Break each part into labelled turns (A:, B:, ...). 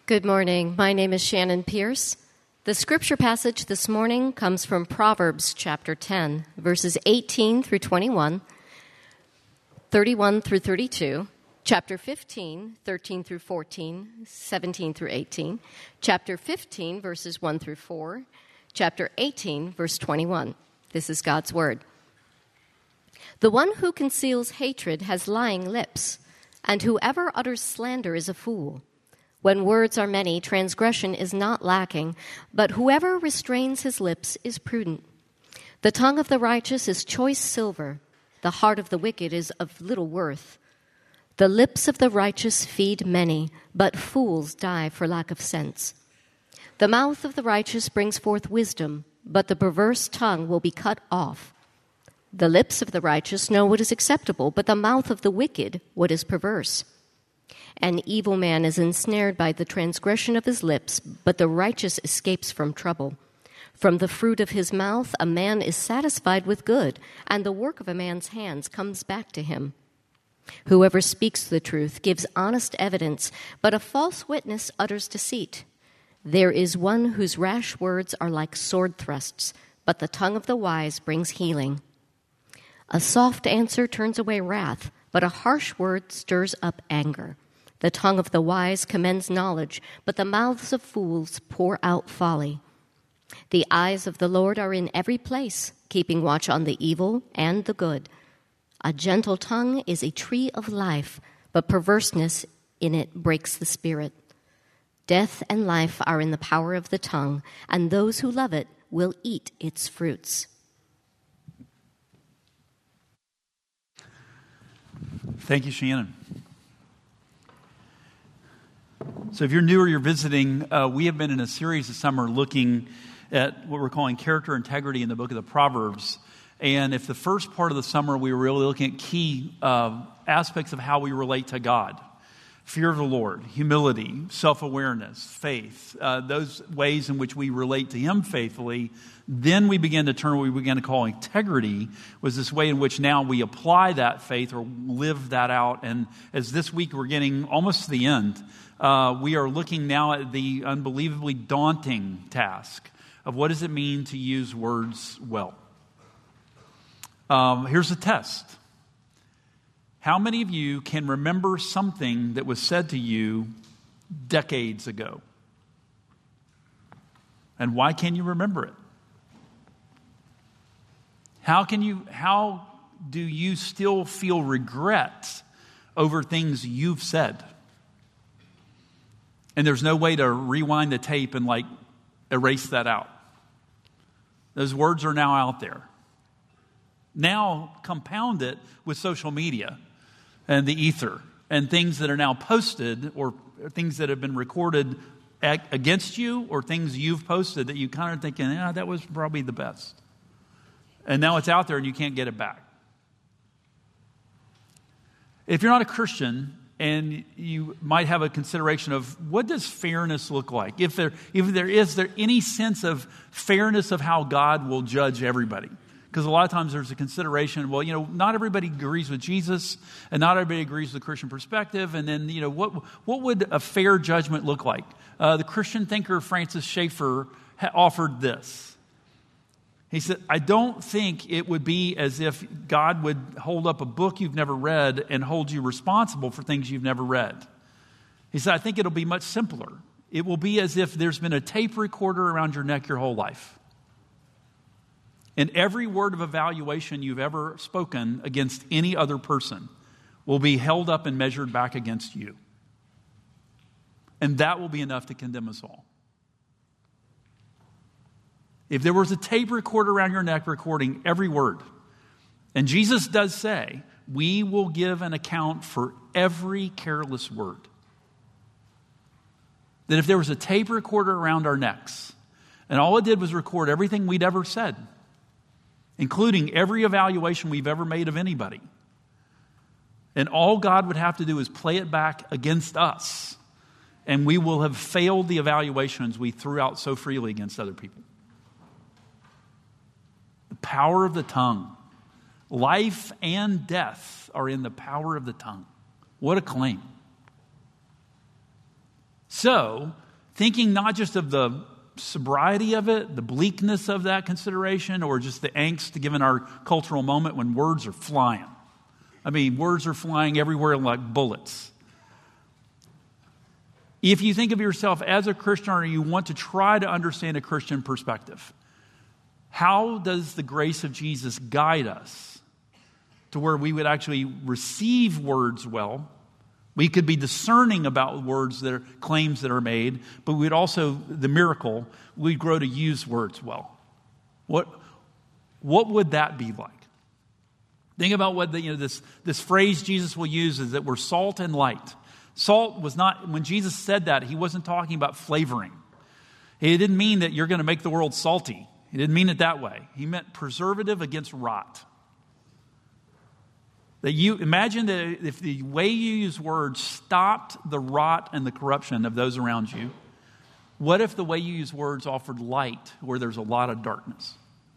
A: Good morning. My name is Shannon Pierce. The scripture passage this morning comes from Proverbs chapter 10, verses 18 through 21, 31 through 32, chapter 15, 13 through 14, 17 through 18, chapter 15, verses 1 through 4, chapter 18, verse 21. This is God's word. The one who conceals hatred has lying lips, and whoever utters slander is a fool. When words are many, transgression is not lacking, but whoever restrains his lips is prudent. The tongue of the righteous is choice silver. The heart of the wicked is of little worth. The lips of the righteous feed many, but fools die for lack of sense. The mouth of the righteous brings forth wisdom, but the perverse tongue will be cut off. The lips of the righteous know what is acceptable, but the mouth of the wicked what is perverse. An evil man is ensnared by the transgression of his lips, but the righteous escapes from trouble. From the fruit of his mouth a man is satisfied with good, and the work of a man's hands comes back to him. Whoever speaks the truth gives honest evidence, but a false witness utters deceit. There is one whose rash words are like sword thrusts, but the tongue of the wise brings healing. A soft answer turns away wrath, but a harsh word stirs up anger. The tongue of the wise commends knowledge, but the mouths of fools pour out folly. The eyes of the Lord are in every place, keeping watch on the evil and the good. A gentle tongue is a tree of life, but perverseness in it breaks the spirit. Death and life are in the power of the tongue, and those who love it will eat its fruits.
B: Thank you, Shannon. So if you're new or you're visiting, we have been in a series this summer looking at what we're calling character integrity in the book of the Proverbs. And if the first part of the summer we were really looking at key aspects of how we relate to God, fear of the Lord, humility, self-awareness, faith, those ways in which we relate to Him faithfully, then we began to turn what we began to call integrity, was this way in which now we apply that faith or live that out. And as this week we're getting almost to the end, we are looking now at the unbelievably daunting task of what does it mean to use words well. Here's a test. How many of you can remember something that was said to you decades ago? And why can you remember it? How do you still feel regret over things you've said? And there's no way to rewind the tape and erase that out. Those words are now out there. Now compound it with social media and the ether and things that are now posted or things that have been recorded against you or things you've posted that you kind of thinking, that was probably the best. And now it's out there and you can't get it back. If you're not a Christian and you might have a consideration of what does fairness look like? Is there any sense of fairness of how God will judge everybody? Because a lot of times there's a consideration, not everybody agrees with Jesus and not everybody agrees with the Christian perspective. And then, what would a fair judgment look like? The Christian thinker Francis Schaeffer offered this. He said, I don't think it would be as if God would hold up a book you've never read and hold you responsible for things you've never read. He said, I think it'll be much simpler. It will be as if there's been a tape recorder around your neck your whole life. And every word of evaluation you've ever spoken against any other person will be held up and measured back against you. And that will be enough to condemn us all. If there was a tape recorder around your neck recording every word, and Jesus does say, we will give an account for every careless word. That if there was a tape recorder around our necks, and all it did was record everything we'd ever said, including every evaluation we've ever made of anybody. And all God would have to do is play it back against us. And we will have failed the evaluations we threw out so freely against other people. The power of the tongue. Life and death are in the power of the tongue. What a claim. So, thinking not just of the sobriety of it, the bleakness of that consideration, or just the angst given our cultural moment when words are flying. I mean, words are flying everywhere like bullets. If you think of yourself as a Christian or you want to try to understand a Christian perspective, how does the grace of Jesus guide us to where we would actually receive words well? We could be discerning about words that are claims that are made, but we'd also, the miracle, we'd grow to use words well. What would that be like? Think about what this phrase Jesus will use is that we're salt and light. Salt was not, when Jesus said that, he wasn't talking about flavoring. He didn't mean that you're going to make the world salty. He didn't mean it that way. He meant preservative against rot. That you imagine that if the way you use words stopped the rot and the corruption of those around you, what if the way you use words offered light where there's a lot of darkness?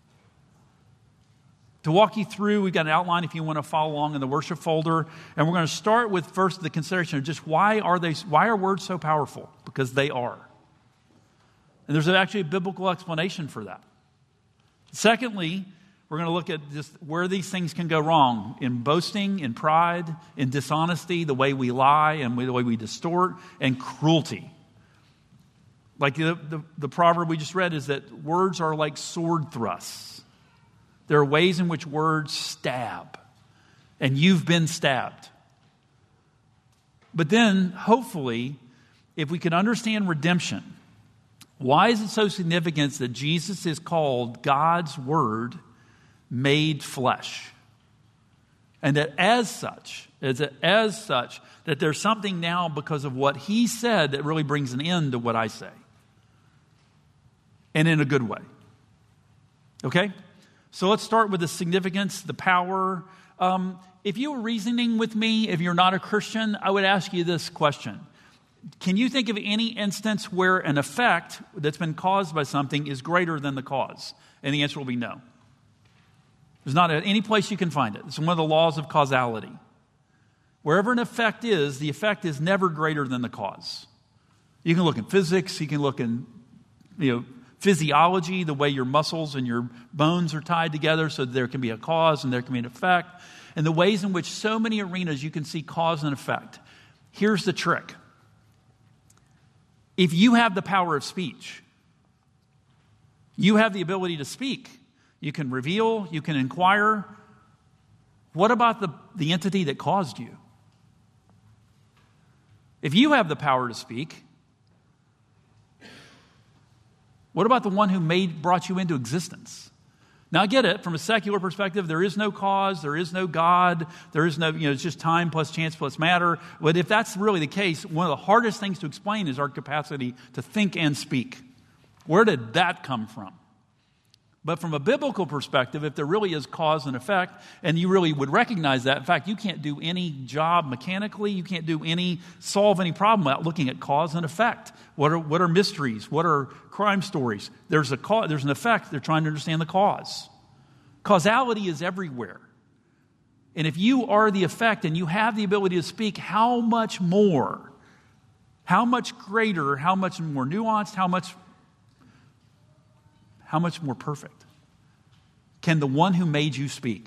B: To walk you through, we've got an outline if you want to follow along in the worship folder. And we're going to start with first the consideration of just why are words so powerful? Because they are. And there's actually a biblical explanation for that. Secondly, we're going to look at just where these things can go wrong in boasting, in pride, in dishonesty, the way we lie and the way we distort, and cruelty. Like the proverb we just read is that words are like sword thrusts. There are ways in which words stab, and you've been stabbed. But then, hopefully, if we can understand redemption, why is it so significant that Jesus is called God's Word made flesh? And that as such, that there's something now because of what he said that really brings an end to what I say. And in a good way. Okay? So let's start with the significance, the power. If you were reasoning with me, if you're not a Christian, I would ask you this question. Can you think of any instance where an effect that's been caused by something is greater than the cause? And the answer will be no. There's not any place you can find it. It's one of the laws of causality. Wherever an effect is, the effect is never greater than the cause. You can look in physics, you can look in, physiology, the way your muscles and your bones are tied together so that there can be a cause and there can be an effect. And the ways in which so many arenas you can see cause and effect. Here's the trick. If you have the power of speech, you have the ability to speak. You can reveal, you can inquire. What about the entity that caused you? If you have the power to speak, what about the one who brought you into existence? Now I get it, from a secular perspective, there is no cause, there is no God, there is no, it's just time plus chance plus matter. But if that's really the case, one of the hardest things to explain is our capacity to think and speak. Where did that come from? But from a biblical perspective, if there really is cause and effect, and you really would recognize that, in fact, you can't do any job mechanically, you can't solve any problem without looking at cause and effect. What are mysteries? What are crime stories? There's an effect. They're trying to understand the cause. Causality is everywhere. And if you are the effect and you have the ability to speak, how much more? How much greater? How much more nuanced? How much more perfect can the one who made you speak?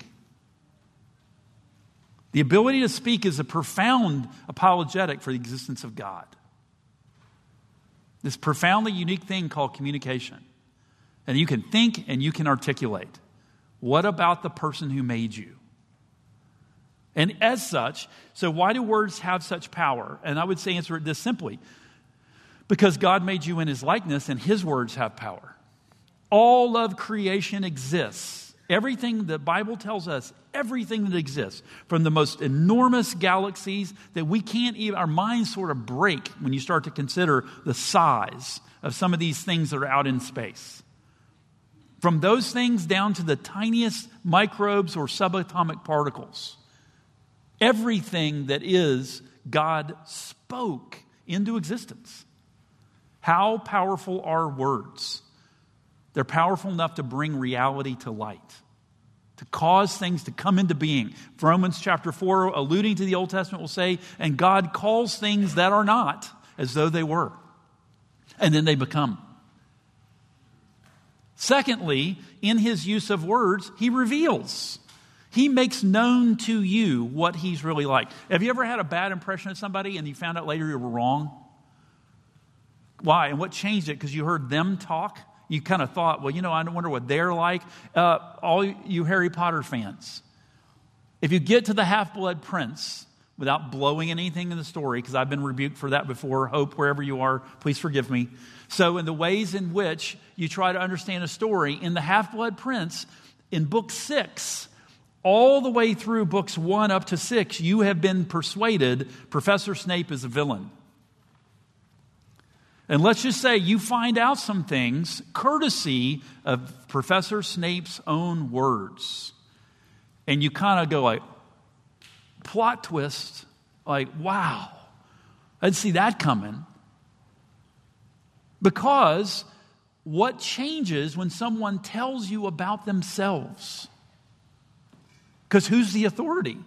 B: The ability to speak is a profound apologetic for the existence of God. This profoundly unique thing called communication. And you can think and you can articulate. What about the person who made you? And as such, so why do words have such power? And I would say answer it this simply. Because God made you in his likeness and his words have power. All of creation exists. Everything the Bible tells us, everything that exists, from the most enormous galaxies that we can't even, our minds sort of break when you start to consider the size of some of these things that are out in space. From those things down to the tiniest microbes or subatomic particles. Everything that is, God spoke into existence. How powerful are words? They're powerful enough to bring reality to light, to cause things to come into being. Romans chapter 4, alluding to the Old Testament, will say, and God calls things that are not as though they were. And then they become. Secondly, in his use of words, he reveals. He makes known to you what he's really like. Have you ever had a bad impression of somebody and you found out later you were wrong? Why? And what changed it? Because you heard them talk? You kind of thought, well, I wonder what they're like. All you Harry Potter fans, if you get to the Half-Blood Prince, without blowing anything in the story, because I've been rebuked for that before, Hope, wherever you are, please forgive me. So in the ways in which you try to understand a story, in the Half-Blood Prince, in book 6, all the way through books 1 up to 6, you have been persuaded Professor Snape is a villain. And let's just say you find out some things courtesy of Professor Snape's own words. And you kind of go like, plot twist, like, wow, I didn't see that coming. Because what changes when someone tells you about themselves? Because who's the authority?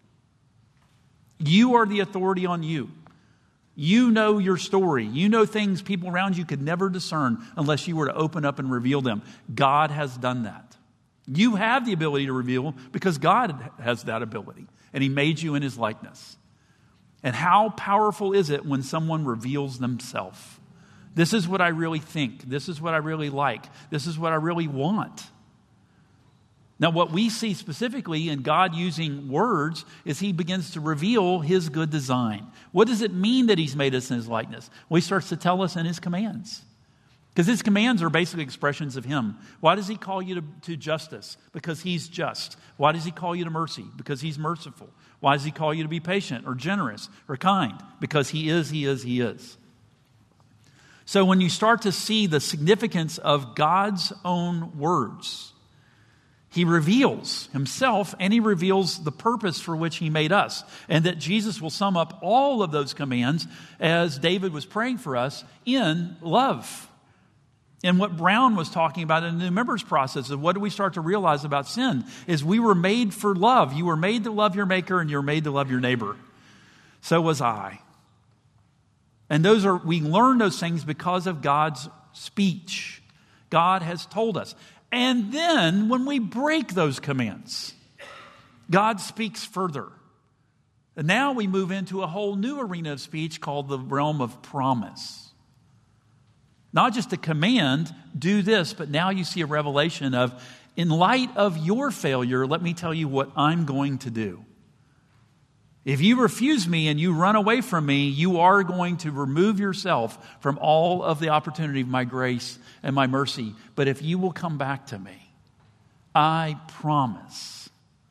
B: You are the authority on you. You know your story. You know things people around you could never discern unless you were to open up and reveal them. God has done that. You have the ability to reveal because God has that ability. And he made you in his likeness. And how powerful is it when someone reveals themselves? This is what I really think. This is what I really like. This is what I really want. Now, what we see specifically in God using words is he begins to reveal his good design. What does it mean that he's made us in his likeness? Well, he starts to tell us in his commands. Because his commands are basically expressions of him. Why does he call you to justice? Because he's just. Why does he call you to mercy? Because he's merciful. Why does he call you to be patient or generous or kind? Because he is. So when you start to see the significance of God's own words, he reveals himself and he reveals the purpose for which he made us. And that Jesus will sum up all of those commands, as David was praying for us, in love. And what Brown was talking about in the new members process of what do we start to realize about sin is we were made for love. You were made to love your maker and you were made to love your neighbor. So was I. And we learn those things because of God's speech. God has told us. And then when we break those commands, God speaks further. And now we move into a whole new arena of speech called the realm of promise. Not just a command, do this, but now you see a revelation of, in light of your failure, let me tell you what I'm going to do. If you refuse me and you run away from me, you are going to remove yourself from all of the opportunity of my grace and my mercy. But if you will come back to me, I promise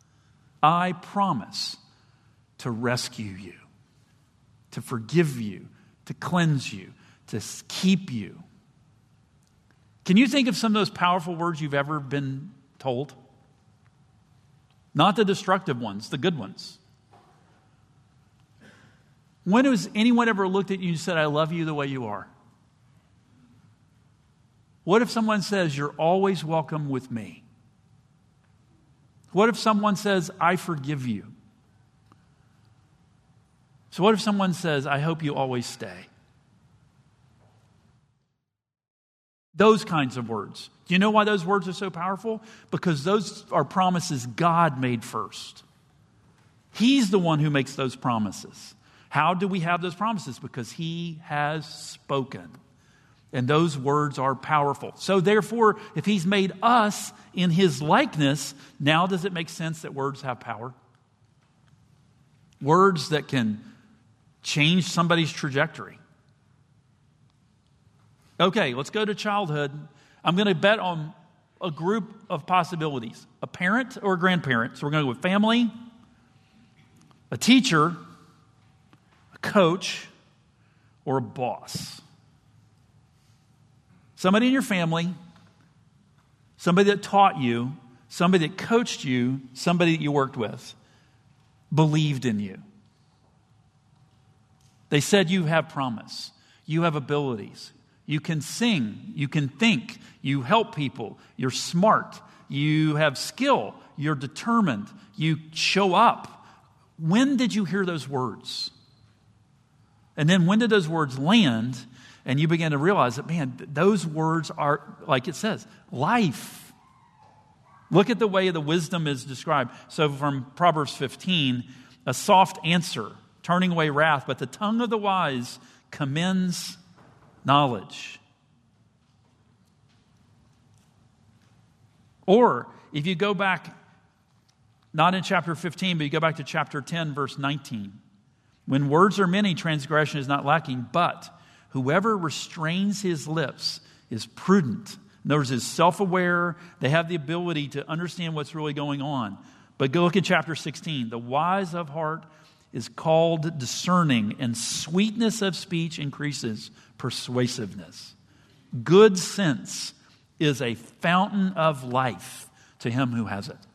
B: to rescue you, to forgive you, to cleanse you, to keep you. Can you think of some of those powerful words you've ever been told? Not the destructive ones, the good ones. When has anyone ever looked at you and said, I love you the way you are? What if someone says, you're always welcome with me? What if someone says, I forgive you? So what if someone says, I hope you always stay? Those kinds of words. Do you know why those words are so powerful? Because those are promises God made first. He's the one who makes those promises. How do we have those promises? Because he has spoken. And those words are powerful. So therefore, if he's made us in his likeness, now does it make sense that words have power? Words that can change somebody's trajectory. Okay, let's go to childhood. I'm going to bet on a group of possibilities. A parent or a grandparent. So we're going to go with family, a teacher, a coach, or a boss. Somebody in your family, somebody that taught you, somebody that coached you, somebody that you worked with, believed in you. They said you have promise, you have abilities, you can sing, you can think, you help people, you're smart, you have skill, you're determined, you show up. When did you hear those words? And then when did those words land? And you begin to realize that, man, those words are, like it says, life. Look at the way the wisdom is described. So from Proverbs 15, a soft answer, turning away wrath, but the tongue of the wise commends knowledge. Or if you go back, not in chapter 15, but you go back to chapter 10, verse 19. When words are many, transgression is not lacking, but whoever restrains his lips is prudent. In other words, is self-aware. They have the ability to understand what's really going on. But go look at chapter 16. The wise of heart is called discerning, and sweetness of speech increases persuasiveness. Good sense is a fountain of life to him who has it.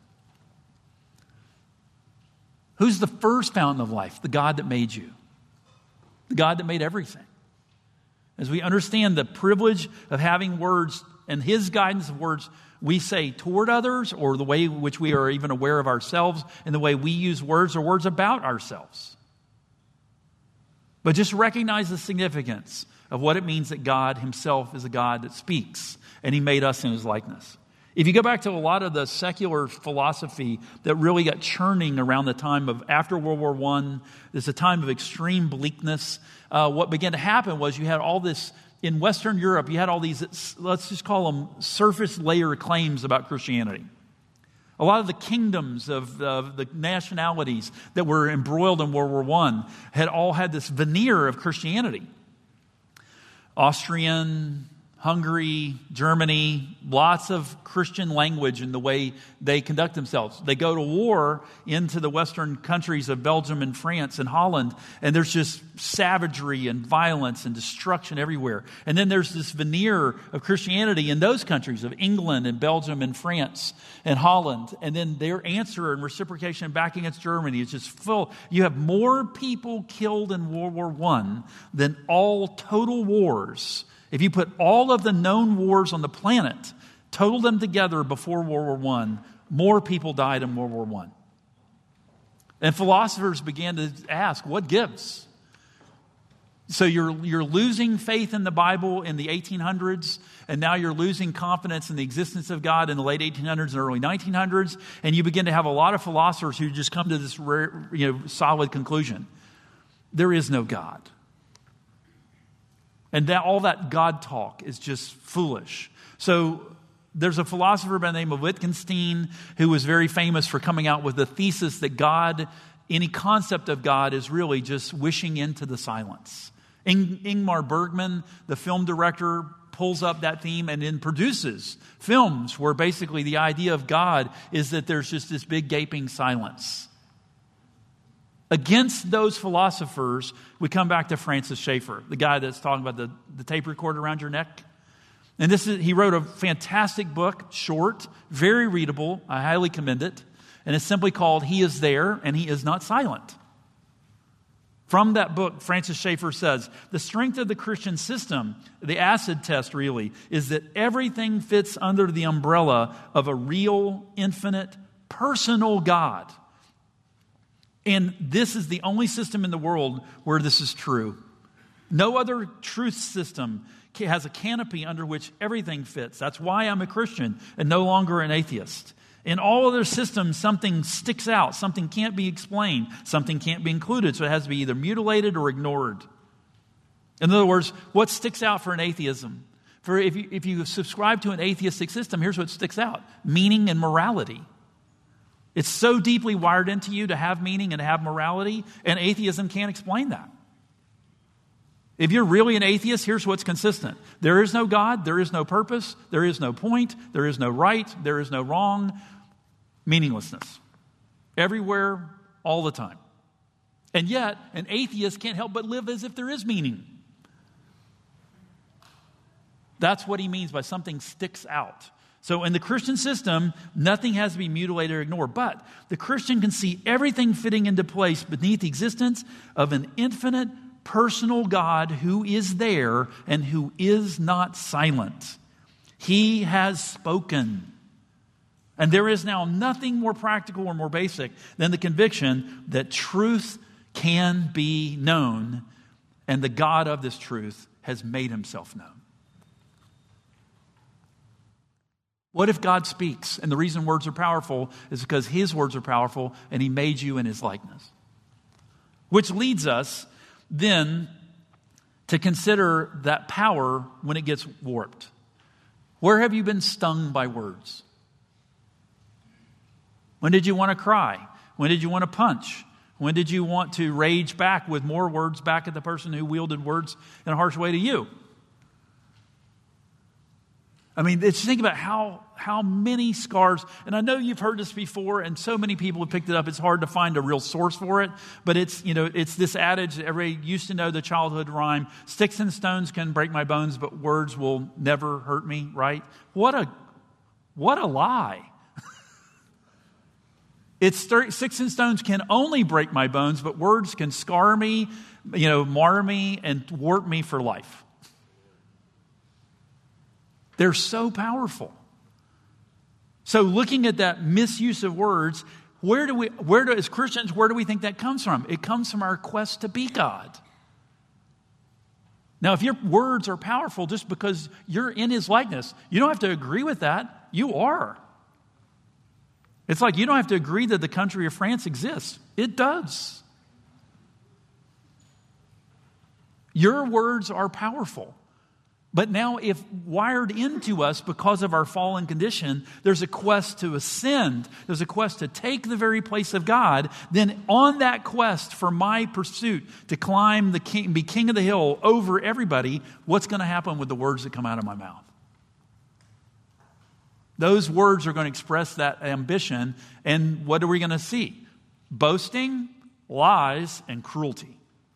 B: Who's the first fountain of life? The God that made you. The God that made everything. As we understand the privilege of having words and His guidance of words we say toward others, or the way in which we are even aware of ourselves, and the way we use words or words about ourselves. But just recognize the significance of what it means that God Himself is a God that speaks, and He made us in His likeness. If you go back to a lot of the secular philosophy that really got churning around the time of after World War I, there's a time of extreme bleakness. What began to happen was you had all this, in Western Europe, you had all these, let's just call them surface layer claims about Christianity. A lot of the kingdoms of the nationalities that were embroiled in World War I had all had this veneer of Christianity. Austrian, Hungary, Germany, lots of Christian language in the way they conduct themselves. They go to war into the Western countries of Belgium and France and Holland, and there's just savagery and violence and destruction everywhere. And then there's this veneer of Christianity in those countries of England and Belgium and France and Holland. And then their answer and reciprocation back against Germany is just full. You have more people killed in World War I than all total wars. If you put all of the known wars on the planet, total them together before World War I, more people died in World War I. And philosophers began to ask, what gives? So you're losing faith in the Bible in the 1800s, and now you're losing confidence in the existence of God in the late 1800s and early 1900s, and you begin to have a lot of philosophers who just come to this solid conclusion. There is no God. And that all that God talk is just foolish. So there's a philosopher by the name of Wittgenstein who was very famous for coming out with the thesis that God, any concept of God, is really just wishing into the silence. Ingmar Bergman, the film director, pulls up that theme and then produces films where basically the idea of God is that there's just this big gaping silence. Against those philosophers, we come back to Francis Schaeffer, the guy that's talking about the tape recorder around your neck. And he wrote a fantastic book, short, very readable. I highly commend it. And it's simply called He is There and He is Not Silent. From that book, Francis Schaeffer says, the strength of the Christian system, the acid test really, is that everything fits under the umbrella of a real, infinite, personal God. And this is the only system in the world where this is true. No other truth system has a canopy under which everything fits. That's why I'm a Christian and no longer an atheist. In all other systems, something sticks out. Something can't be explained. Something can't be included. So it has to be either mutilated or ignored. In other words, what sticks out for an atheism? For if you subscribe to an atheistic system, here's what sticks out. Meaning and morality. It's so deeply wired into you to have meaning and to have morality, and atheism can't explain that. If you're really an atheist, here's what's consistent. There is no God, there is no purpose, there is no point, there is no right, there is no wrong. Meaninglessness. Everywhere, all the time. And yet, an atheist can't help but live as if there is meaning. That's what he means by something sticks out. So in the Christian system, nothing has to be mutilated or ignored. But the Christian can see everything fitting into place beneath the existence of an infinite, personal God who is there and who is not silent. He has spoken. And there is now nothing more practical or more basic than the conviction that truth can be known And the God of this truth has made himself known. What if God speaks? And the reason words are powerful is because his words are powerful and he made you in his likeness. Which leads us then to consider that power when it gets warped. Where have you been stung by words? When did you want to cry? When did you want to punch? When did you want to rage back with more words back at the person who wielded words in a harsh way to you? I mean, just think about how many scars, and I know you've heard this before, and so many people have picked it up. It's hard to find a real source for it, but it's this adage that everybody used to know, the childhood rhyme: sticks and stones can break my bones, but words will never hurt me. Right? What a lie! Sticks and stones can only break my bones, but words can scar me, mar me, and warp me for life. They're so powerful. So looking at that misuse of words, as Christians, where do we think that comes from? It comes from our quest to be God. Now, if your words are powerful just because you're in his likeness, you don't have to agree with that. You are. It's like you don't have to agree that the country of France exists. It does. Your words are powerful. But now, if wired into us because of our fallen condition, there's a quest to ascend, there's a quest to take the very place of God, then on that quest for my pursuit to climb the king, be king of the hill over everybody, what's going to happen with the words that come out of my mouth? Those words are going to express that ambition, and what are we going to see? Boasting, lies, and cruelty.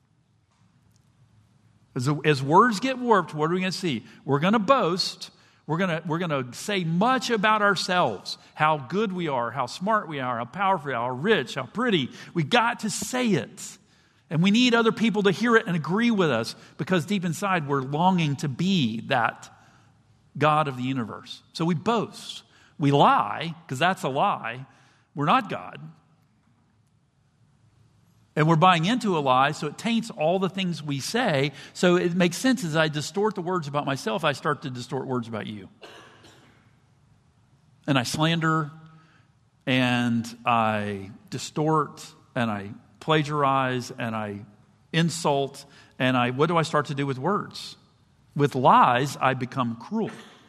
B: As words get warped, what are we going to see? We're going to boast. We're going to say much about ourselves, how good we are, how smart we are, how powerful we are, how rich, how pretty. We got to say it. And we need other people to hear it and agree with us, because deep inside we're longing to be that God of the universe. So we boast. We lie, because that's a lie. We're not God. And we're buying into a lie, so it taints all the things we say. So it makes sense as I distort the words about myself, I start to distort words about you. And I slander, and I distort, and I plagiarize, and I insult, and what do I start to do with words? With lies, I become cruel.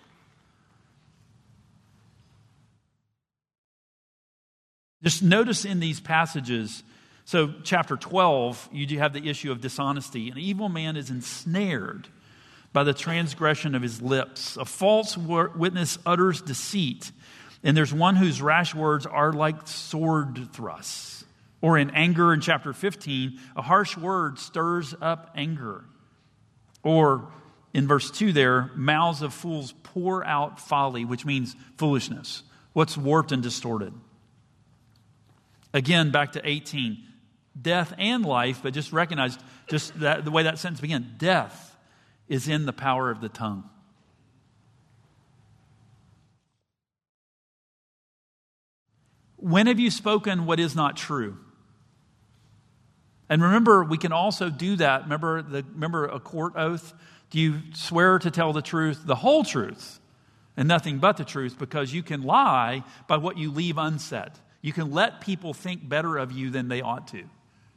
B: Just notice in these passages. So chapter 12, you do have the issue of dishonesty. An evil man is ensnared by the transgression of his lips. A false witness utters deceit. And there's one whose rash words are like sword thrusts. Or in anger in chapter 15, a harsh word stirs up anger. Or in verse 2 there, mouths of fools pour out folly, which means foolishness. What's warped and distorted? Again, back to 18. Death and life, but just recognize just that the way that sentence began. Death is in the power of the tongue. When have you spoken what is not true? And remember, we can also do that. Remember a court oath? Do you swear to tell the truth, the whole truth, and nothing but the truth? Because you can lie by what you leave unsaid. You can let people think better of you than they ought to.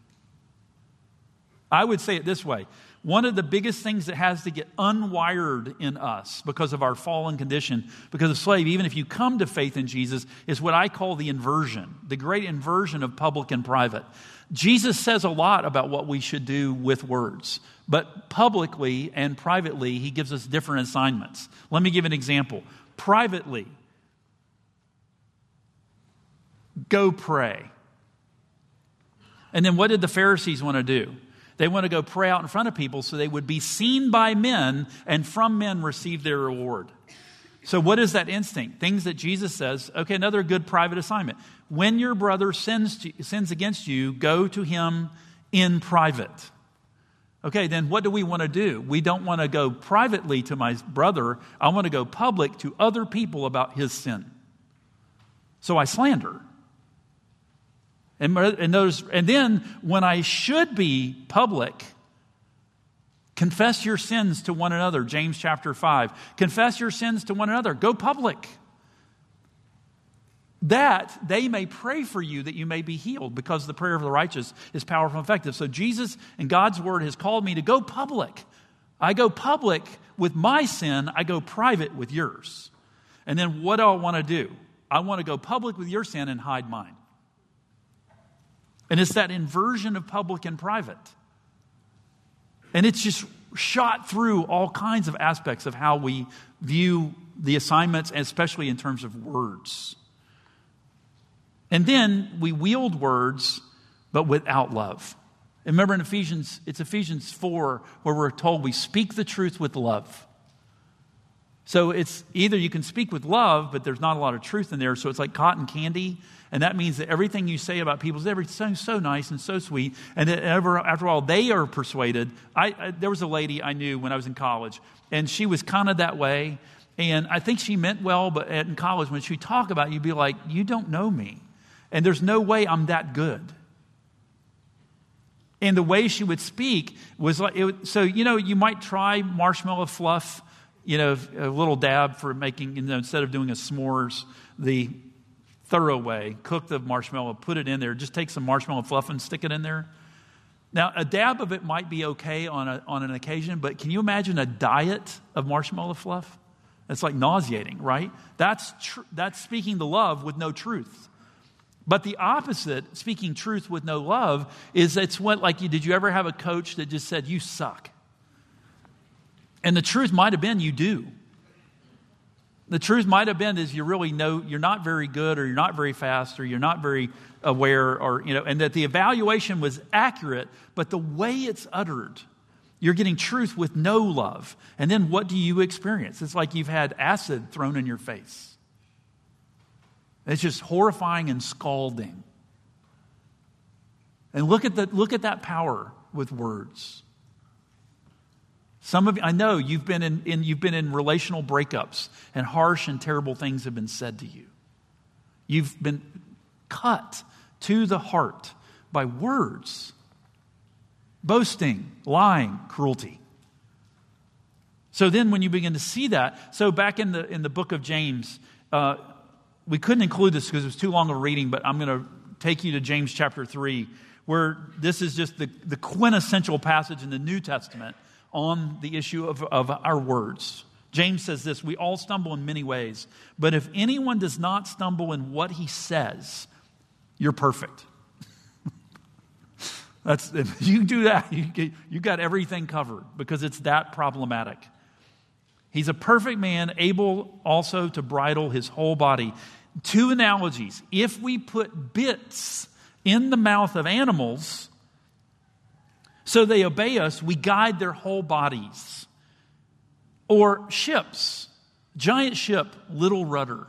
B: I would say it this way. One of the biggest things that has to get unwired in us because of our fallen condition, because of slave, even if you come to faith in Jesus, is what I call the inversion, the great inversion of public and private. Jesus says a lot about what we should do with words, but publicly and privately, he gives us different assignments. Let me give an example. Privately, go pray. And then what did the Pharisees want to do? They want to go pray out in front of people so they would be seen by men and from men receive their reward. So what is that instinct? Things that Jesus says, okay, another good private assignment. When your brother sins against you, go to him in private. Okay, then what do we want to do? We don't want to go privately to my brother. I want to go public to other people about his sin. So I slander. And then when I should be public, Confess your sins to one another, James chapter 5. Confess your sins to one another. Go public. That they may pray for you that you may be healed, because the prayer of the righteous is powerful and effective. So Jesus and God's word has called me to go public. I go public with my sin. I go private with yours. And then what do I want to do? I want to go public with your sin and hide mine. And it's that inversion of public and private. And it's just shot through all kinds of aspects of how we view the assignments, especially in terms of words. And then we wield words, but without love. And remember in Ephesians 4, where we're told we speak the truth with love. So it's either you can speak with love, but there's not a lot of truth in there. So it's like cotton candy. And that means that everything you say about people is everything so nice and so sweet. And then after all, they are persuaded. There was a lady I knew when I was in college, and she was kind of that way. And I think she meant well, but in college, when she would talk about it, you'd be like, you don't know me. And there's no way I'm that good. And the way she would speak was like, you might try marshmallow fluff, a little dab for making, instead of doing a s'mores, the thorough way, cook the marshmallow, put it in there, just take some marshmallow fluff and stick it in there. Now, a dab of it might be okay on an occasion, but can you imagine a diet of marshmallow fluff? It's like nauseating, right? That's speaking the love with no truth. But the opposite, speaking truth with no love, is did you ever have a coach that just said, you suck? And the truth might have been you do. The truth might have been is you're not very good, or you're not very fast, or you're not very aware, and that the evaluation was accurate, but the way it's uttered, you're getting truth with no love. And then what do you experience? It's like you've had acid thrown in your face. It's just horrifying and scalding. And look at that power with words. Some of you, I know you've been in relational breakups, and harsh and terrible things have been said to you. You've been cut to the heart by words, boasting, lying, cruelty. So then when you begin to see that, so back in the book of James, we couldn't include this because it was too long of a reading, but I'm going to take you to James chapter 3, where this is just the quintessential passage in the New Testament on the issue of our words. James says this: we all stumble in many ways, but if anyone does not stumble in what he says, you're perfect. If you do that, you got everything covered, because it's that problematic. He's a perfect man, able also to bridle his whole body. Two analogies. If we put bits in the mouth of animals so they obey us, we guide their whole bodies. Or ships. Giant ship, little rudder.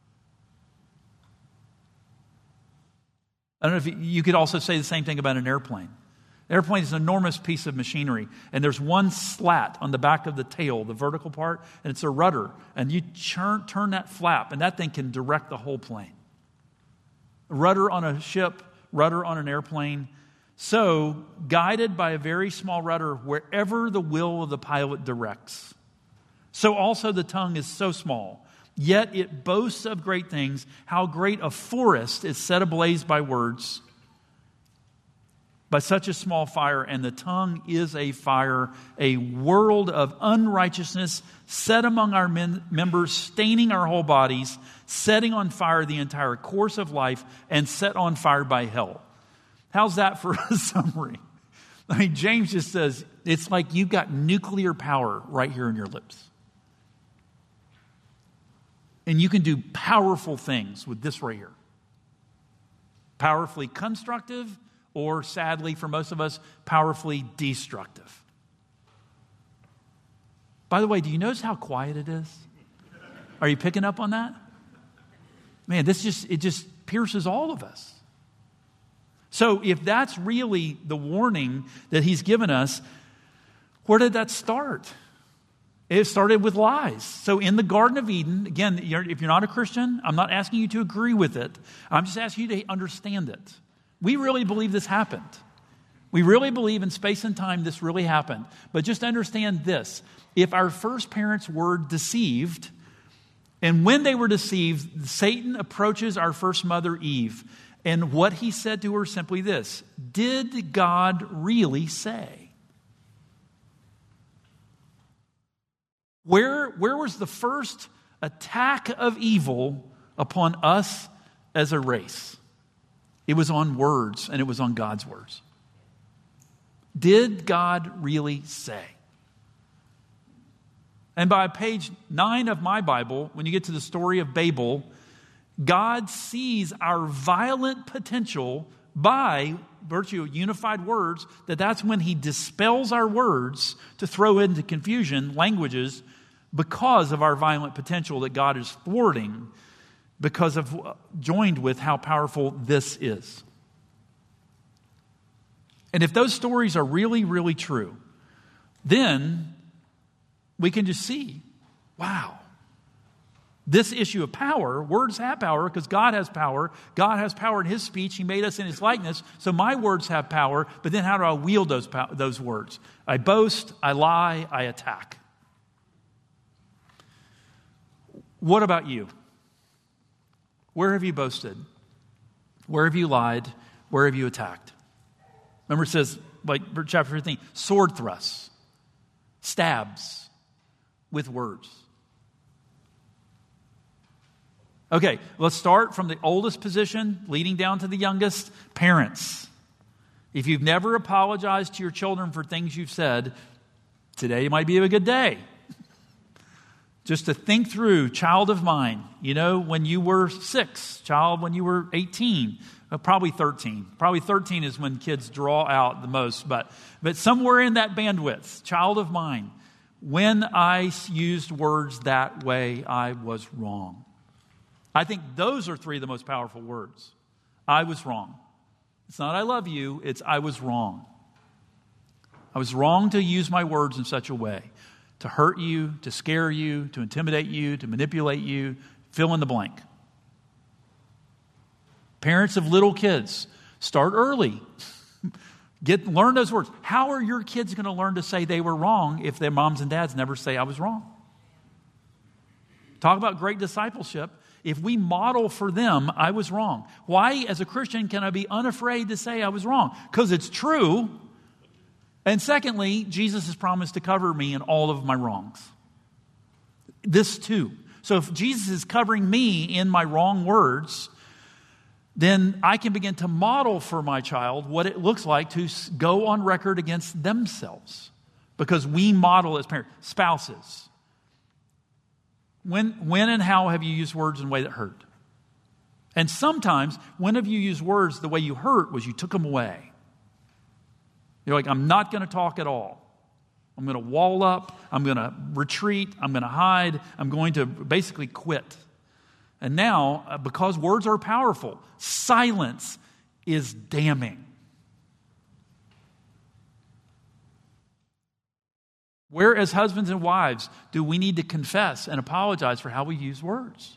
B: I don't know if you could also say the same thing about an airplane. An airplane is an enormous piece of machinery, and there's one slat on the back of the tail, the vertical part, and it's a rudder. And you turn that flap, and that thing can direct the whole plane. A rudder on a ship, rudder on an airplane. So, guided by a very small rudder wherever the will of the pilot directs. So also the tongue is so small, yet it boasts of great things. How great a forest is set ablaze by words, by such a small fire. And the tongue is a fire, a world of unrighteousness set among our members, staining our whole bodies, setting on fire the entire course of life, and set on fire by hell. How's that for a summary? I mean, James just says, it's like you've got nuclear power right here in your lips. And you can do powerful things with this right here. Powerfully constructive, or sadly for most of us, powerfully destructive. By the way, do you notice how quiet it is? Are you picking up on that? Man, it just pierces all of us. So if that's really the warning that he's given us, where did that start? It started with lies. So in the Garden of Eden, again, if you're not a Christian, I'm not asking you to agree with it. I'm just asking you to understand it. We really believe this happened. We really believe in space and time this really happened. But just understand this. If our first parents were deceived, and when they were deceived, Satan approaches our first mother, Eve. And what he said to her simply this: did God really say? Where was the first attack of evil upon us as a race? It was on words, and it was on God's words. Did God really say? And by page 9 of my Bible, when you get to the story of Babel, God sees our violent potential by virtue of unified words, that's when he dispels our words to throw into confusion languages because of our violent potential that God is thwarting because of joined with how powerful this is. And if those stories are really, really true, then we can just see, wow, this issue of power, words have power because God has power. God has power in his speech. He made us in his likeness. So my words have power. But then how do I wield those words? I boast, I lie, I attack. What about you? Where have you boasted? Where have you lied? Where have you attacked? Remember it says, like chapter 15, sword thrusts, stabs with words. Okay, let's start from the oldest position, leading down to the youngest. Parents, if you've never apologized to your children for things you've said, today might be a good day. Just to think through, child of mine, when you were 6, child when you were 18, probably 13. Probably 13 is when kids draw out the most, but somewhere in that bandwidth, child of mine, when I used words that way, I was wrong. I think those are 3 of the most powerful words. I was wrong. It's not I love you, it's I was wrong. I was wrong to use my words in such a way to hurt you, to scare you, to intimidate you, to manipulate you, fill in the blank. Parents of little kids, start early. Learn those words. How are your kids going to learn to say they were wrong if their moms and dads never say I was wrong? Talk about great discipleship. If we model for them, I was wrong. Why, as a Christian, can I be unafraid to say I was wrong? Because it's true. And secondly, Jesus has promised to cover me in all of my wrongs. This too. So if Jesus is covering me in my wrong words, then I can begin to model for my child what it looks like to go on record against themselves. Because we model as parents. Spouses. When and how have you used words in a way that hurt? And sometimes, when have you used words the way you hurt was you took them away? You're like, I'm not going to talk at all. I'm going to wall up. I'm going to retreat. I'm going to hide. I'm going to basically quit. And now, because words are powerful, silence is damning. Where, as husbands and wives, do we need to confess and apologize for how we use words?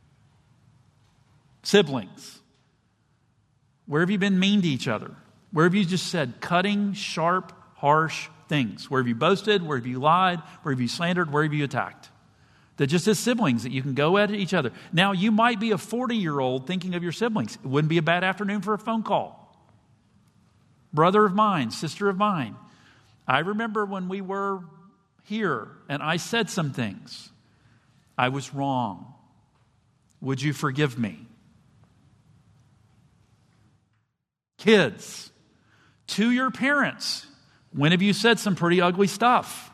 B: Siblings. Where have you been mean to each other? Where have you just said cutting, sharp, harsh things? Where have you boasted? Where have you lied? Where have you slandered? Where have you attacked? They're just as siblings that you can go at each other. Now, you might be a 40-year-old thinking of your siblings. It wouldn't be a bad afternoon for a phone call. Brother of mine, sister of mine. I remember when we were here and I said some things. I was wrong. Would you forgive me? Kids, to your parents, when have you said some pretty ugly stuff?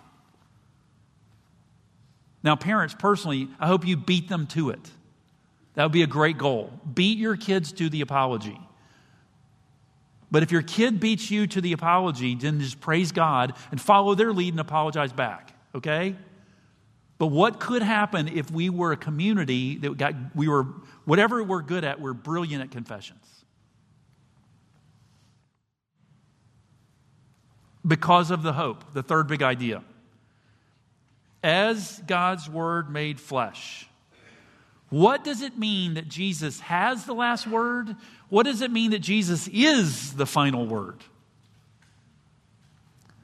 B: Now, parents, personally, I hope you beat them to it. That would be a great goal. Beat your kids to the apology. But if your kid beats you to the apology, then just praise God and follow their lead and apologize back, okay? But what could happen if we were a community that whatever we're good at, we're brilliant at confessions? Because of the hope, the third big idea. As God's word made flesh, what does it mean that Jesus has the last word? What does it mean that Jesus is the final word?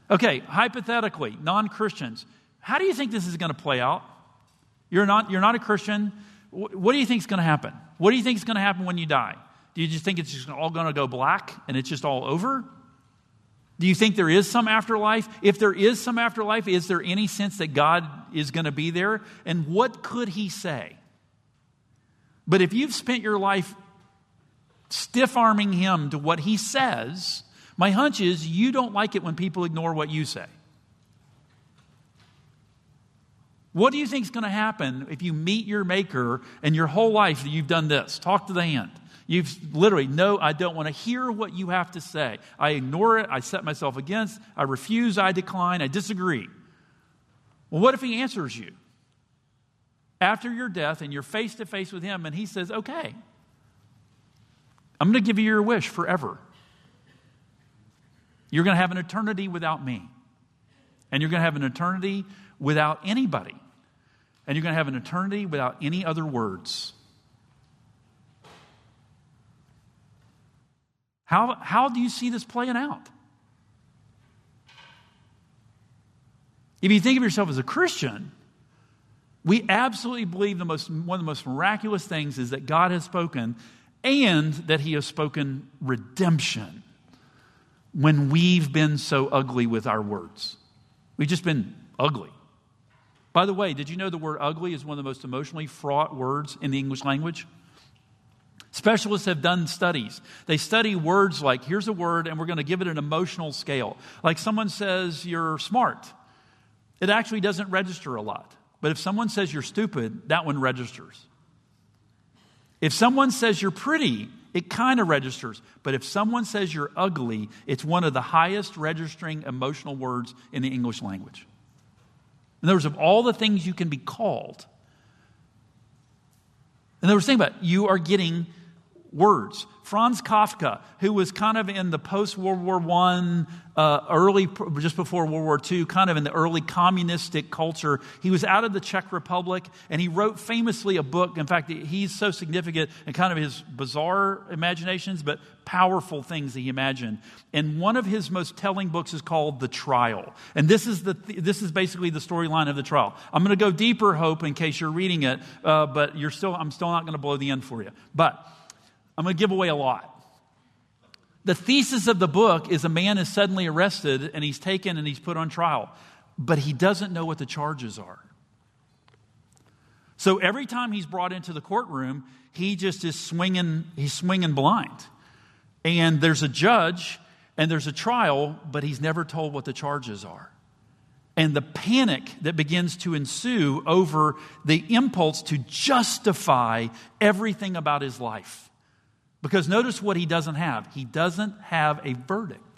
B: Okay, hypothetically, non-Christians, how do you think this is going to play out? You're not a Christian. What do you think is going to happen? What do you think is going to happen when you die? Do you just think it's just all going to go black and it's just all over? Do you think there is some afterlife? If there is some afterlife, is there any sense that God is going to be there? And what could he say? But if you've spent your life stiff-arming him to what he says, my hunch is you don't like it when people ignore what you say. What do you think is going to happen if you meet your Maker and your whole life that you've done this? Talk to the hand. You've literally, no, I don't want to hear what you have to say. I ignore it. I set myself against. I refuse. I decline. I disagree. Well, what if he answers you after your death and you're face to face with him and he says, okay, I'm going to give you your wish forever. You're going to have an eternity without me. And you're going to have an eternity without anybody. And you're going to have an eternity without any other words. How do you see this playing out? If you think of yourself as a Christian, we absolutely believe one of the most miraculous things is that God has spoken and that he has spoken redemption when we've been so ugly with our words. We've just been ugly. By the way, did you know the word ugly is one of the most emotionally fraught words in the English language? Specialists have done studies. They study words like, here's a word, and we're going to give it an emotional scale. Like someone says you're smart. It actually doesn't register a lot. But if someone says you're stupid, that one registers. If someone says you're pretty, it kind of registers. But if someone says you're ugly, it's one of the highest registering emotional words in the English language. In other words, of all the things you can be called, in other words, think about it, you are getting words. Franz Kafka, who was kind of in the post-World War I, just before World War II, kind of in the early communistic culture, he was out of the Czech Republic, and he wrote famously a book. In fact, he's so significant in kind of his bizarre imaginations, but powerful things that he imagined. And one of his most telling books is called The Trial. And this is basically the storyline of the trial. I'm going to go deeper, Hope, in case you're reading it, but I'm still not going to blow the end for you. But I'm going to give away a lot. The thesis of the book is a man is suddenly arrested and he's taken and he's put on trial, but he doesn't know what the charges are. So every time he's brought into the courtroom, he just is swinging blind. And there's a judge and there's a trial, but he's never told what the charges are. And the panic that begins to ensue over the impulse to justify everything about his life. Because notice what he doesn't have. He doesn't have a verdict.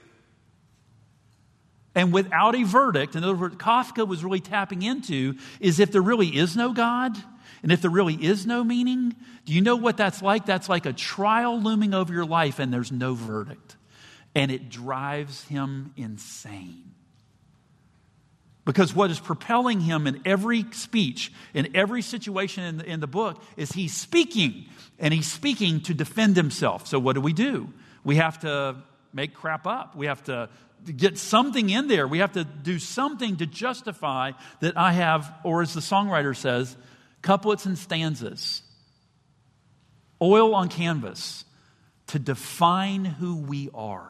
B: And without a verdict, in other words, Kafka was really tapping into is if there really is no God, and if there really is no meaning, do you know what that's like? That's like a trial looming over your life and there's no verdict. And it drives him insane. Because what is propelling him in every speech, in every situation in the book, is he's speaking. And he's speaking to defend himself. So what do? We have to make crap up. We have to get something in there. We have to do something to justify that I have, or as the songwriter says, couplets and stanzas, oil on canvas, to define who we are.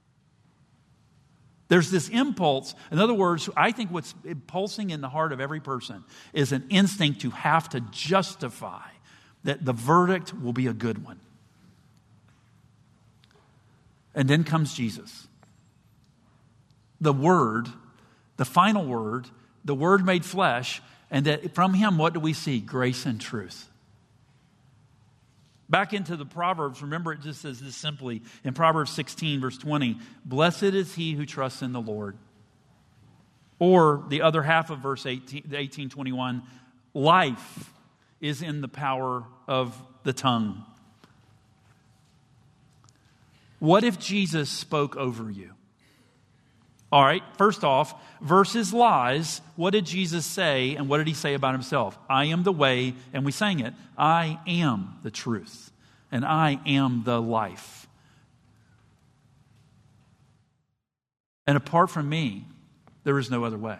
B: There's this impulse. In other words, I think what's pulsing in the heart of every person is an instinct to have to justify that the verdict will be a good one. And then comes Jesus. The Word, the final Word, the Word made flesh, and that from Him, what do we see? Grace and truth. Back into the Proverbs, remember it just says this simply in Proverbs 16, verse 20, blessed is he who trusts in the Lord. Or the other half of verse 18:21, life is in the power of the tongue. What if Jesus spoke over you? All right, first off, versus lies, what did Jesus say and what did he say about himself? I am the way, and we sang it, I am the truth, and I am the life. And apart from me, there is no other way.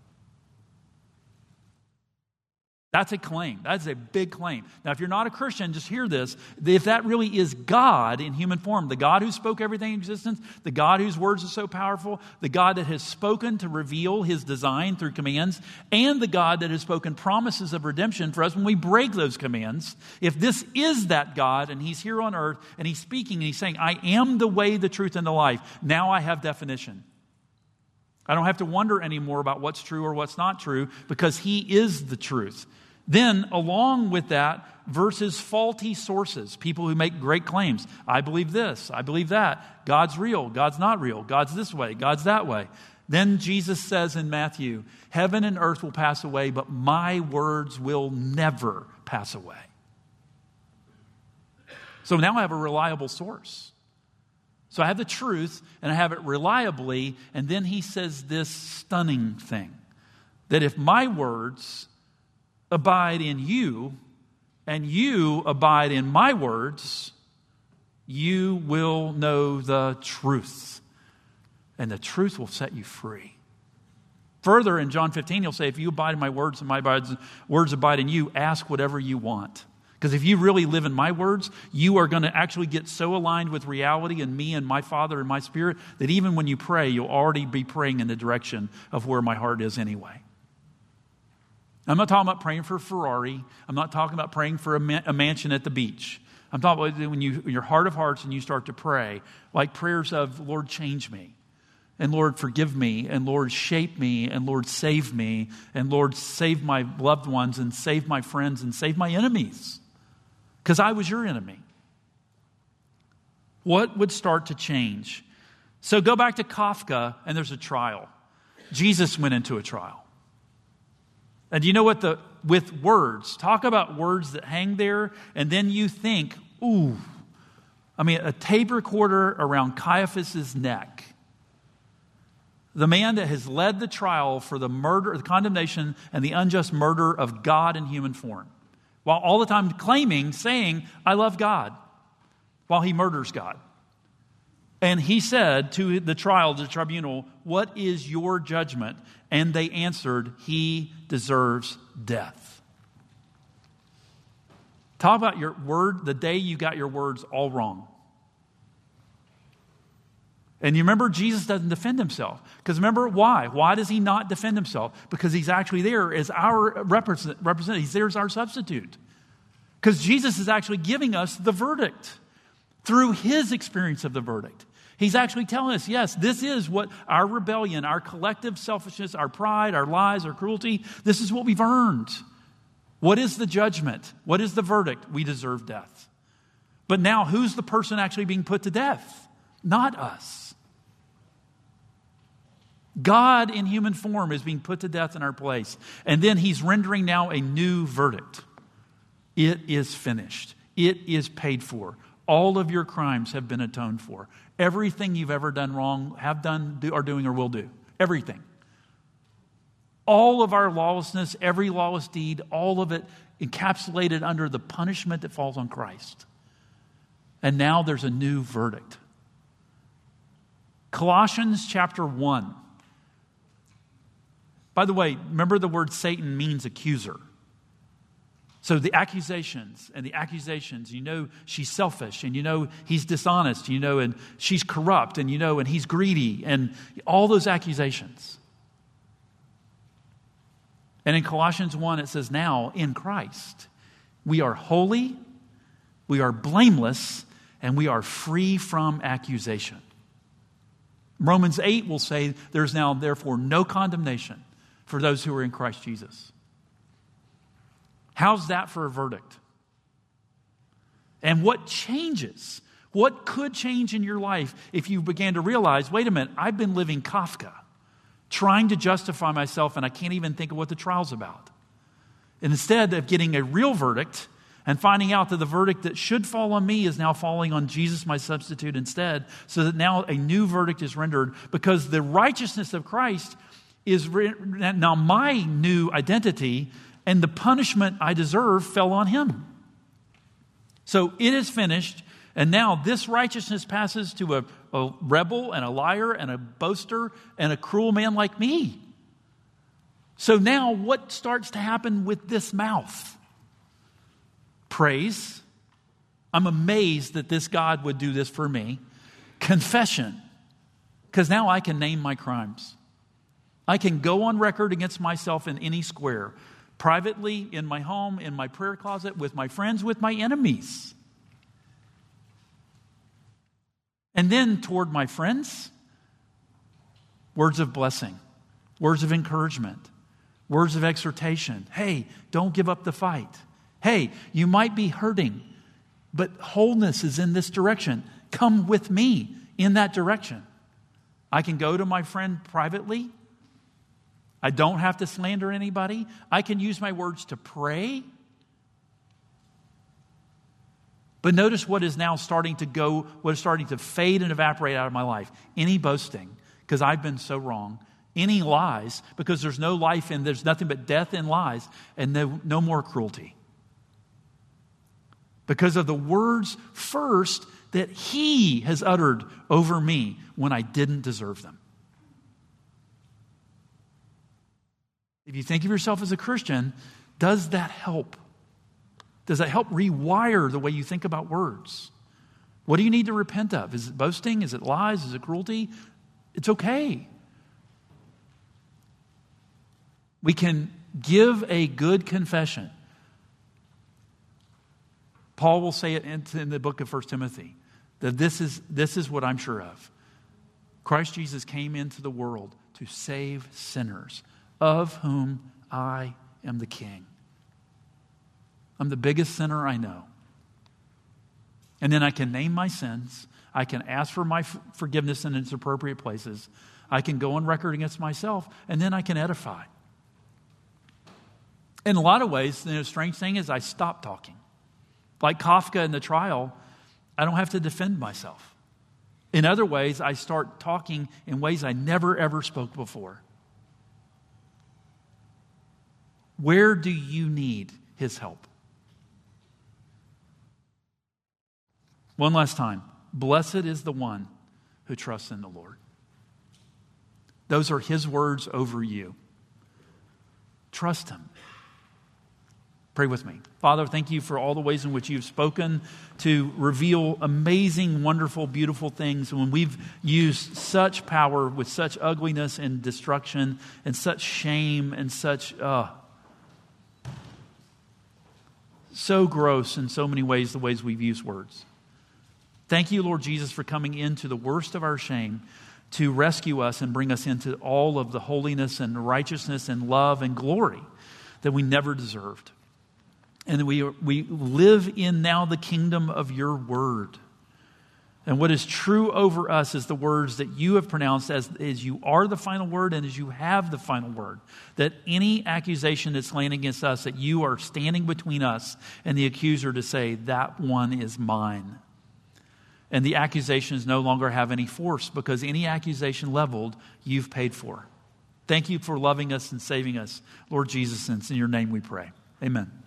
B: That's a claim. That's a big claim. Now, if you're not a Christian, just hear this. If that really is God in human form, the God who spoke everything in existence, the God whose words are so powerful, the God that has spoken to reveal his design through commands, and the God that has spoken promises of redemption for us when we break those commands, if this is that God and he's here on earth and he's speaking and he's saying, I am the way, the truth, and the life, now I have definition. I don't have to wonder anymore about what's true or what's not true because he is the truth. Then, along with that, versus faulty sources, people who make great claims. I believe this, I believe that. God's real, God's not real. God's this way, God's that way. Then Jesus says in Matthew, heaven and earth will pass away, but my words will never pass away. So now I have a reliable source. So I have the truth, and I have it reliably, and then he says this stunning thing, that if my words abide in you, and you abide in my words, you will know the truth, and the truth will set you free. Further, in John 15, he'll say, if you abide in my words and my words abide in you, ask whatever you want. Because if you really live in my words, you are going to actually get so aligned with reality and me and my Father and my Spirit that even when you pray, you'll already be praying in the direction of where my heart is anyway. I'm not talking about praying for a Ferrari. I'm not talking about praying for a mansion at the beach. I'm talking about when your heart of hearts and you start to pray, like prayers of, Lord, change me. And Lord, forgive me. And Lord, shape me. And Lord, save me. And Lord, save my loved ones and save my friends and save my enemies. Because I was your enemy. What would start to change? So go back to Kafka and there's a trial. Jesus went into a trial. And do you know what with words, talk about words that hang there, and then you think, ooh, a tape recorder around Caiaphas' neck. The man that has led the trial for the murder, the condemnation, and the unjust murder of God in human form. While all the time saying, I love God, while he murders God. And he said to the tribunal, what is your judgment? And they answered, he deserves death. Talk about your word, the day you got your words all wrong. And you remember, Jesus doesn't defend himself. Because remember, why? Why does he not defend himself? Because he's actually there as our representative. He's there as our substitute. Because Jesus is actually giving us the verdict through his experience of the verdict. He's actually telling us, yes, this is what our rebellion, our collective selfishness, our pride, our lies, our cruelty, this is what we've earned. What is the judgment? What is the verdict? We deserve death. But now, who's the person actually being put to death? Not us. God in human form is being put to death in our place. And then he's rendering now a new verdict. It is finished. It is paid for. All of your crimes have been atoned for. Everything you've ever done wrong, have done, are doing, or will do. Everything. All of our lawlessness, every lawless deed, all of it encapsulated under the punishment that falls on Christ. And now there's a new verdict. Colossians chapter 1. By the way, remember the word Satan means accuser. So the accusations, you know she's selfish, and you know he's dishonest, you know, and she's corrupt, and you know, and he's greedy, and all those accusations. And in Colossians 1, it says, now in Christ, we are holy, we are blameless, and we are free from accusation. Romans 8 will say, there's now therefore no condemnation for those who are in Christ Jesus. How's that for a verdict? And what changes? What could change in your life if you began to realize, wait a minute, I've been living Kafka, trying to justify myself, and I can't even think of what the trial's about. And instead of getting a real verdict and finding out that the verdict that should fall on me is now falling on Jesus, my substitute, instead, so that now a new verdict is rendered because the righteousness of Christ is now my new identity, and the punishment I deserve fell on him. So it is finished, and now this righteousness passes to a a rebel and a liar and a boaster and a cruel man like me. So now what starts to happen with this mouth? Praise. I'm amazed that this God would do this for me. Confession. Because now I can name my crimes. I can go on record against myself in any square. Privately, in my home, in my prayer closet, with my friends, with my enemies. And then toward my friends, words of blessing, words of encouragement, words of exhortation. Hey, don't give up the fight. Hey, you might be hurting, but wholeness is in this direction. Come with me in that direction. I can go to my friend privately. I don't have to slander anybody. I can use my words to pray. But notice what is now starting to fade and evaporate out of my life. Any boasting, because I've been so wrong. Any lies, because there's no life and there's nothing but death in lies, and no more cruelty. Because of the words first that He has uttered over me when I didn't deserve them. If you think of yourself as a Christian, does that help? Does that help rewire the way you think about words? What do you need to repent of? Is it boasting? Is it lies? Is it cruelty? It's okay. We can give a good confession. Paul will say it in the book of 1 Timothy, that this is what I'm sure of. Christ Jesus came into the world to save sinners, of whom I am the king. I'm the biggest sinner I know. And then I can name my sins. I can ask for my forgiveness in its appropriate places. I can go on record against myself, and then I can edify. In a lot of ways, the strange thing is I stop talking. Like Kafka in the trial, I don't have to defend myself. In other ways, I start talking in ways I never ever spoke before. Where do you need His help? One last time. Blessed is the one who trusts in the Lord. Those are His words over you. Trust Him. Pray with me. Father, thank you for all the ways in which you've spoken to reveal amazing, wonderful, beautiful things. When we've used such power with such ugliness and destruction and such shame and such, so gross in so many ways, the ways we've used words. Thank you, Lord Jesus, for coming into the worst of our shame to rescue us and bring us into all of the holiness and righteousness and love and glory that we never deserved. And we live in now the kingdom of your word. And what is true over us is the words that you have pronounced as you are the final word and as you have the final word. That any accusation that's laying against us, that you are standing between us and the accuser to say, that one is mine. And the accusations no longer have any force because any accusation leveled, you've paid for. Thank you for loving us and saving us. Lord Jesus, in your name we pray. Amen.